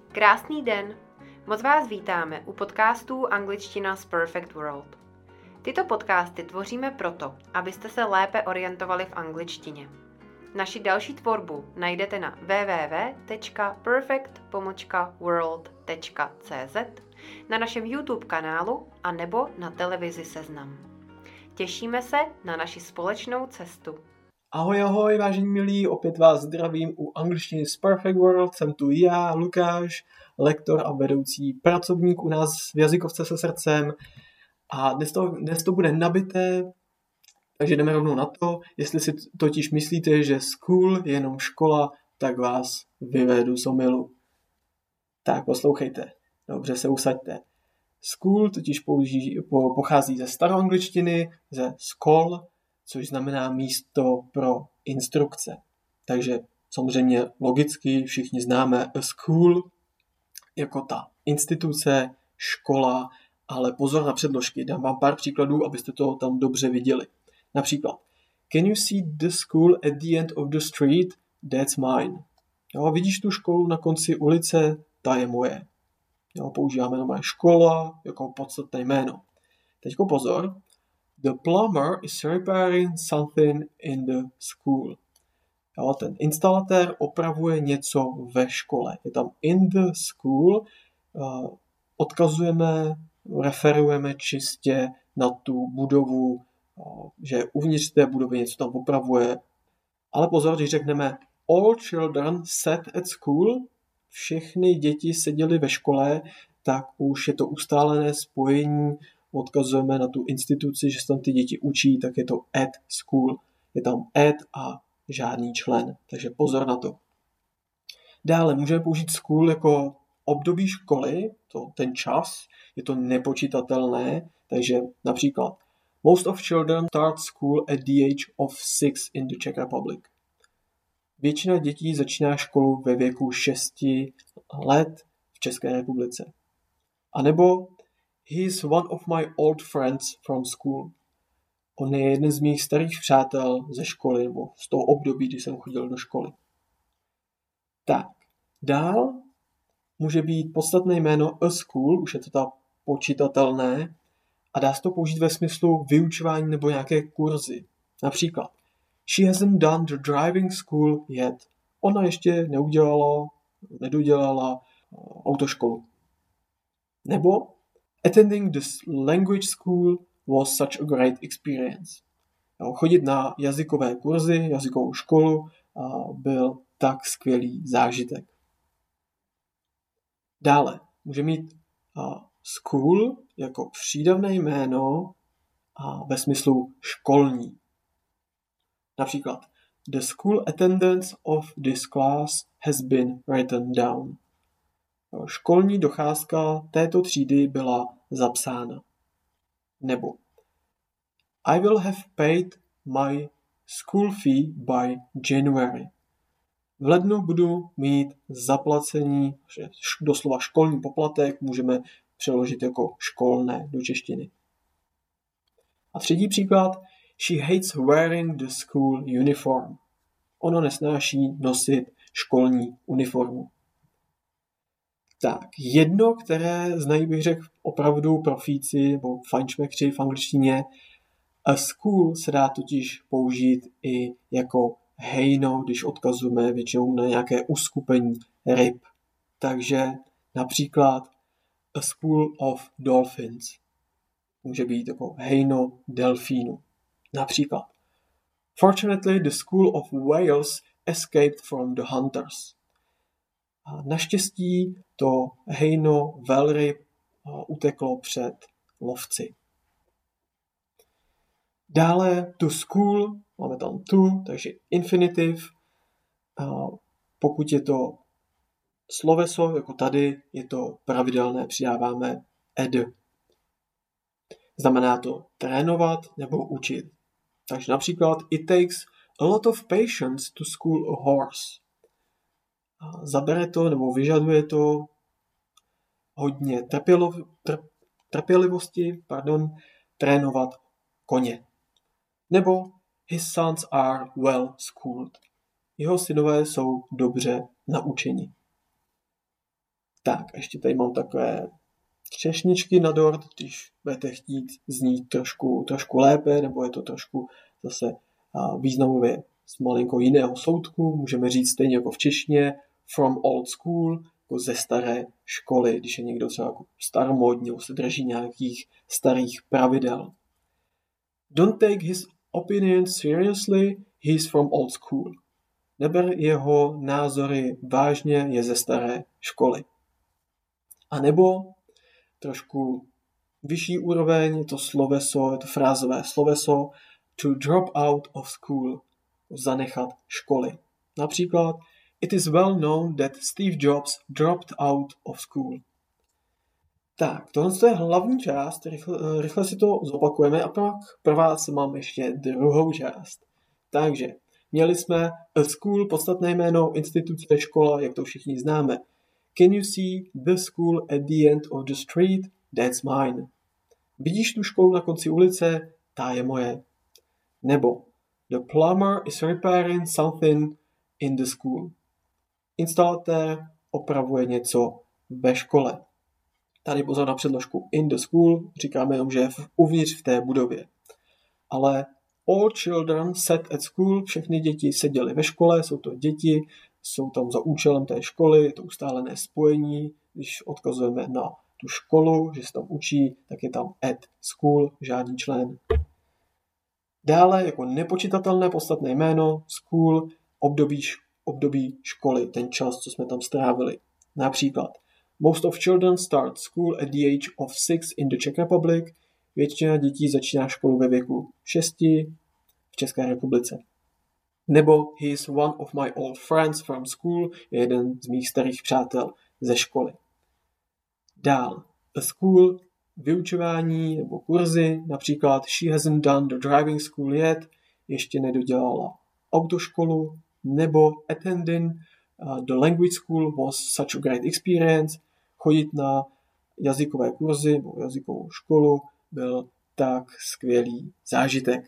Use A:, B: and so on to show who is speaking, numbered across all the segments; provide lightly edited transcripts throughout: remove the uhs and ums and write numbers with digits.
A: Krásný den! Moc vás vítáme u podcastů Angličtina z Perfect World. Tyto podcasty tvoříme proto, abyste se lépe orientovali v angličtině. Naši další tvorbu najdete na www.perfect-world.cz, na našem YouTube kanálu a nebo na televizi Seznam. Těšíme se na naši společnou cestu.
B: Ahoj, vážení milí, opět vás zdravím u angličtiny z Perfect World. Jsem tu já, Lukáš, lektor a vedoucí pracovník u nás v Jazykovce se srdcem. A dnes to bude nabité, takže jdeme rovnou na to. Jestli si totiž myslíte, že school je jenom škola, tak vás vyvedu z omylu. Tak poslouchejte, dobře se usaďte. School totiž pochází ze staroangličtiny, ze skol, což znamená místo pro instrukce. Takže samozřejmě logicky všichni známe a school jako ta instituce, škola, ale pozor na předložky. Dám vám pár příkladů, abyste to tam dobře viděli. Například, can you see the school at the end of the street? That's mine. Jo, vidíš tu školu na konci ulice? Ta je moje. Jo, používáme normálně škola jako podstatné jméno. Teďko pozor. The plumber is repairing something in the school. Jo, ten instalatér opravuje něco ve škole. Je tam in the school. Referujeme čistě na tu budovu, že uvnitř té budovy něco tam opravuje. Ale pozor, když řekneme all children sat at school, všechny děti seděly ve škole, tak už je to ustálené spojení, odkazujeme na tu instituci, že se tam ty děti učí, tak je to at school. Je tam at a žádný člen, takže pozor na to. Dále můžeme použít school jako období školy, ten čas, je to nepočítatelné, takže například most of children start school at the age of 6 in the Czech Republic. Většina dětí začíná školu ve věku 6 let v České republice. A nebo he is one of my old friends from school. On je jeden z mých starých přátel ze školy, nebo z toho období, kdy jsem chodil do školy. Tak, dál může být podstatné jméno a school, už je to ta počítatelné, a dá se to použít ve smyslu vyučování nebo nějaké kurzy. Například, she hasn't done the driving school yet. Ona ještě nedodělala autoškolu. Nebo attending the language school was such a great experience. Chodit na jazykové kurzy, jazykovou školu byl tak skvělý zážitek. Dále může mít school jako přídavné jméno ve smyslu školní. Například the school attendance of this class has been written down. Školní docházka této třídy byla zapsána. Nebo I will have paid my school fee by January. V lednu budu mít zaplacení, doslova školní poplatek, můžeme přeložit jako školné do češtiny. A třetí příklad, she hates wearing the school uniform. Ona nesnáší nosit školní uniformu. Tak, jedno, které znají, bych řekl, opravdu profíci nebo fajnšmekři v angličtině, a school se dá totiž použít i jako hejno, když odkazujeme většinou na nějaké uskupení ryb. Takže například a school of dolphins může být jako hejno delfínu. Například fortunately the school of whales escaped from the hunters. A naštěstí to hejno velryb uteklo před lovci. Dále to school, máme tam to, takže infinitiv. Pokud je to sloveso, jako tady, je to pravidelné, přidáváme ed. Znamená to trénovat nebo učit. Takže například it takes a lot of patience to school a horse. Zabere to nebo vyžaduje to hodně trpělivosti, trénovat koně. Nebo his sons are well schooled. Jeho synové jsou dobře naučeni. Tak, ještě tady mám takové třešničky na dort, když budete chtít znít trošku lépe, nebo je to trošku zase významově z malinko jiného soudku, můžeme říct stejně jako v češtině from old school, jako ze staré školy, když je někdo třeba jako staromódní, nebo se drží nějakých starých pravidel. Don't take his opinions seriously, he's from old school. Neber jeho názory vážně, je ze staré školy. A nebo trošku vyšší úroveň, je to sloveso, je to frázové sloveso, to drop out of school, zanechat školy. Například, it is well known that Steve Jobs dropped out of school. Tak, tohle je hlavní část, rychle si to zopakujeme a pak pro vás mám ještě druhou část. Takže, měli jsme a school, podstatné jméno, instituce, škola, jak to všichni známe. Can you see the school at the end of the street? That's mine. Vidíš tu školu na konci ulice? Ta je moje. Nebo the plumber is repairing something in the school. Instalatér opravuje něco ve škole. Tady pozor na předložku in the school, říkáme jenom, že je uvnitř v té budově. Ale all children sat at school, všechny děti seděly ve škole, jsou to děti, jsou tam za účelem té školy, je to ustálené spojení, když odkazujeme na tu školu, že se tam učí, tak je tam at school, žádný člen. Dále jako nepočitatelné podstatné jméno, school, období školy, ten čas, co jsme tam strávili. Například most of children start school at the age of 6 in the Czech Republic. Většina dětí začíná školu ve věku 6 v České republice. Nebo he is one of my old friends from school, je jeden z mých starých přátel ze školy. Dál, a school, vyučování nebo kurzy, například she hasn't done the driving school yet, ještě nedodělala autoškolu, nebo attending the language school was such a great experience, chodit na jazykové kurzy nebo jazykovou školu byl tak skvělý zážitek.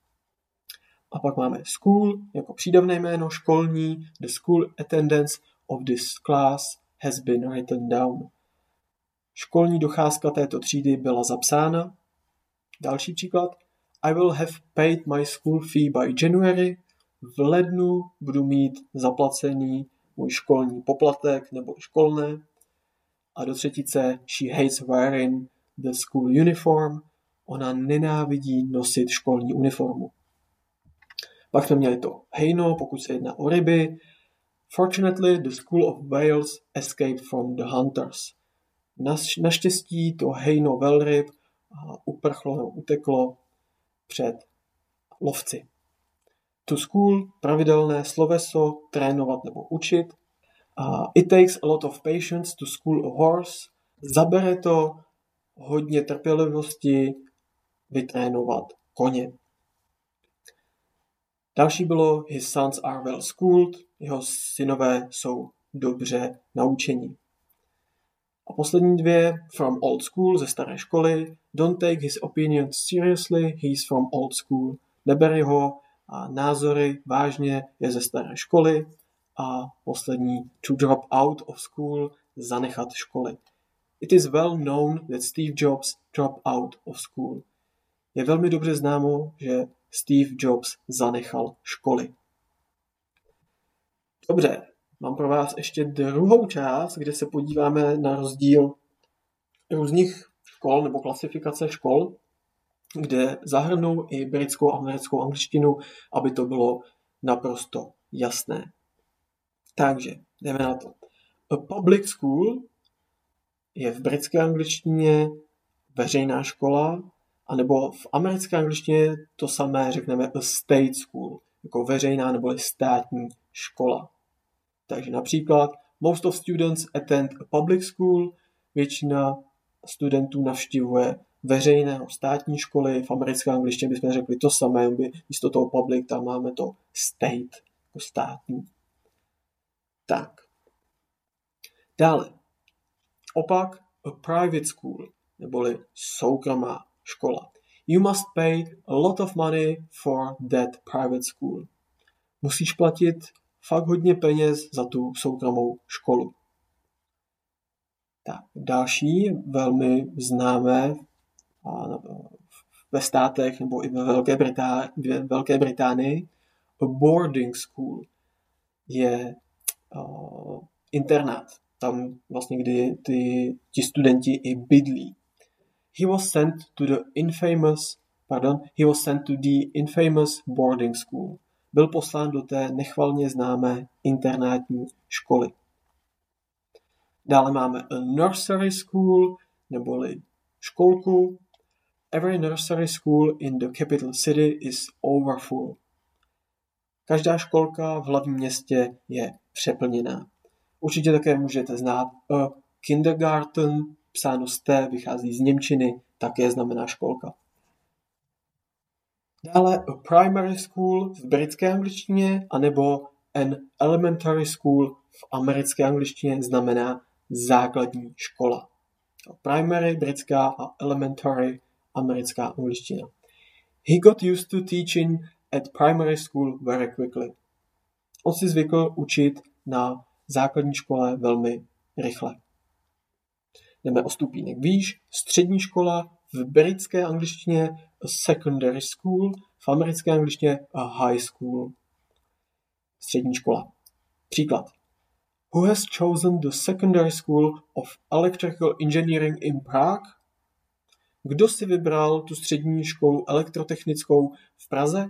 B: A pak máme school jako přídavné jméno, školní, the school attendance of this class has been written down. Školní docházka této třídy byla zapsána. Další příklad. I will have paid my school fee by January. V lednu budu mít zaplacený můj školní poplatek nebo školné. A do třetice, she hates wearing the school uniform. Ona nenávidí nosit školní uniformu. Pak jsme měli to hejno, pokud se jedná o ryby. Fortunately, the School of Whales escaped from the hunters. Naštěstí to hejno velryb uteklo před lovci. To school, pravidelné sloveso, trénovat nebo učit. It takes a lot of patience to school a horse. Zabere to hodně trpělivosti vytrénovat koně. Další bylo his sons are well schooled, jeho synové jsou dobře naučení. A poslední dvě, from old school, ze staré školy, don't take his opinions seriously, he's from old school. Neber jeho názory vážně, je ze staré školy. A poslední, to drop out of school, zanechat školy. It is well known that Steve Jobs dropped out of school. Je velmi dobře známo, že Steve Jobs zanechal školy. Dobře, mám pro vás ještě druhou část, kde se podíváme na rozdíl různých škol nebo klasifikace škol, kde zahrnou i britskou a americkou angličtinu, aby to bylo naprosto jasné. Takže, jdeme na to. A public school je v britské angličtině veřejná škola, anebo v americké angličtině to samé řekneme a state school, jako veřejná nebo státní škola. Takže například most of students attend a public school, většina studentů navštěvuje veřejného státní školy, v americké angličtině bychom řekli to samé, místo toho public tam máme to state, jako státní. Tak. Dále. Opak a private school, neboli soukromá škola. You must pay a lot of money for that private school. Musíš platit fakt hodně peněz za tu soukromou školu. Tak, další velmi známé ve státech nebo i ve Velké Británii a boarding school je internát. Tam vlastně, kdy ti studenti i bydlí. He was sent to the infamous boarding school. Byl poslán do té nechvalně známé internátní školy. Dále máme a nursery school, neboli školku. Every nursery school in the capital city is overfull. Každá školka v hlavním městě je přeplněná. Určitě také můžete znát a kindergarten, psáno z T, vychází z němčiny, také znamená školka. Dále a primary school v britské angličtině, anebo an elementary school v americké angličtině znamená základní škola. Primary britská a elementary americká angličtina. He got used to teaching at primary school very quickly. On si zvykl učit na základní škole velmi rychle. Jdeme o stupínek výš. Střední škola v britské angličtině a secondary school, v americké angličtině a high school. Střední škola. Příklad. Who has chosen the secondary school of electrical engineering in Prague? Kdo si vybral tu střední školu elektrotechnickou v Praze?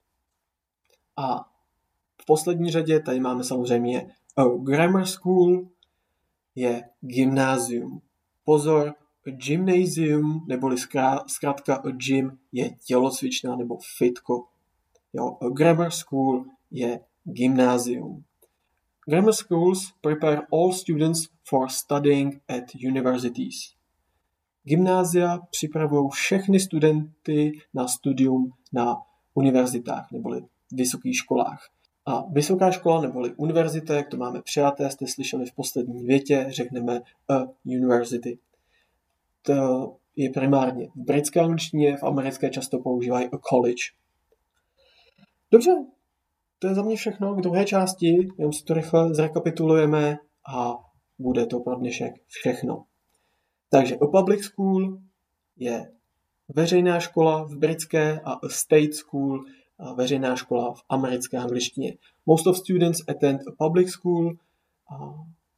B: A v poslední řadě tady máme samozřejmě a grammar school je gymnázium. Pozor, a gymnasium, neboli zkrátka a gym je tělocvičná nebo fitko. Jo, a grammar school je gymnázium. Grammar schools prepare all students for studying at universities. Gymnázia připravují všechny studenty na studium na univerzitách neboli vysokých školách. A vysoká škola neboli univerzita, jak to máme přijaté, jste slyšeli v poslední větě, řekneme a university. To je primárně v britské angličtině, v americké často používají a college. Dobře, to je za mě všechno k druhé části, jenom si to rychle zrekapitulujeme a bude to pro dnešek všechno. Takže a public school je veřejná škola v britské a a state school veřejná škola v americké angličtině. Most of students attend a public school a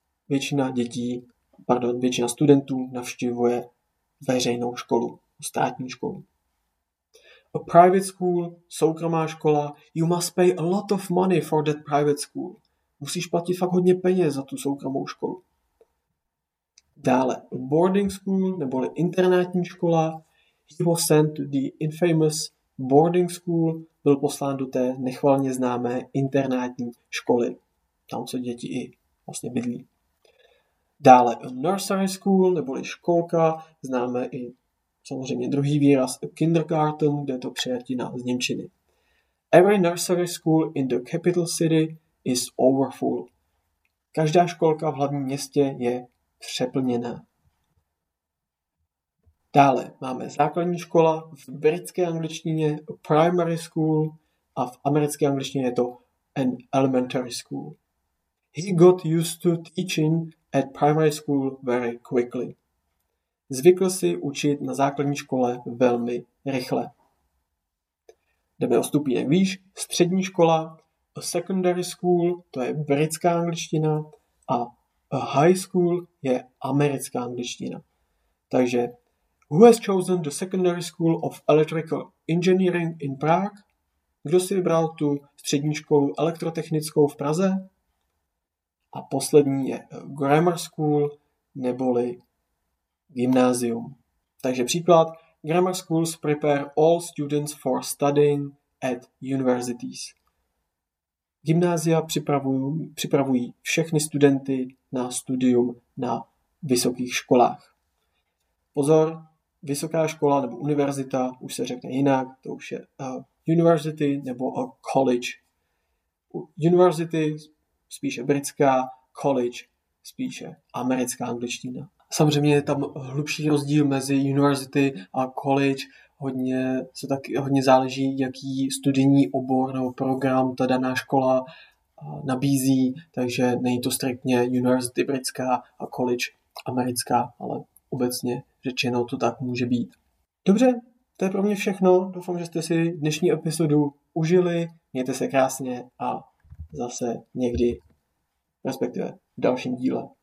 B: většina studentů navštěvuje veřejnou školu, státní školu. A private school, soukromá škola, you must pay a lot of money for that private school. Musíš platit fakt hodně peněz za tu soukromou školu. Dále a boarding school, neboli internátní škola, he was sent to the infamous boarding school, byl poslán do té nechvalně známé internátní školy, tam co děti i vlastně bydlí. Dále a nursery school, neboli školka, známe i samozřejmě druhý výraz a kindergarten, kde je to přijatina z němčiny. Every nursery school in the capital city is overfull. Každá školka v hlavním městě je přeplněná. Dále máme základní škola v britské angličtině a primary school a v americké angličtině je to an elementary school. He got used to teaching at primary school very quickly. Zvykl si učit na základní škole velmi rychle. Jdeme o stupínek výš. Střední škola, a secondary school, to je britská angličtina a high school je americká angličtina. Takže who has chosen the secondary school of electrical engineering in Prague? Kdo si vybral tu střední školu elektrotechnickou v Praze? A poslední je grammar school neboli gymnázium. Takže příklad. Grammar schools prepare all students for studying at universities. Gymnázia připravují všechny studenty na studium na vysokých školách. Pozor, vysoká škola nebo univerzita už se řekne jinak, to už je university nebo a college. University spíše britská, college spíše americká angličtina. Samozřejmě je tam hlubší rozdíl mezi university a college. Hodně záleží, jaký studijní obor nebo program ta daná škola nabízí, takže není to striktně university britská a college americká, ale obecně řečeno to tak může být. Dobře, to je pro mě všechno. Doufám, že jste si dnešní epizodu užili. Mějte se krásně a zase někdy, respektive v dalším díle.